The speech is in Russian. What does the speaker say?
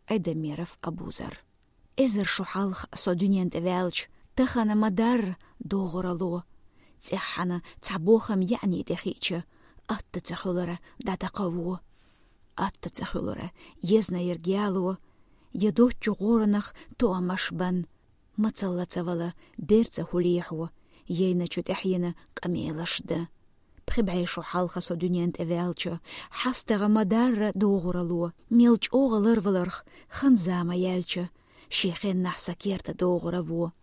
Эдемиров абузар. Эзер шухалх содунент эвелч, тахана мадар доғыралу. Тяхана цабохам яни дехича, атта цахулара датақаву. Атта цахулара езна ергиалу, ядочу горанах туамашбан. Мацалла цавала берца хулиху, ейна чут эхьена камелашда. Прибайшу халха содунент эвелча, хастага мадарра доғыралу. Мелч оғалырваларх ханзама ялча, шейхен нахса керта доғыраву.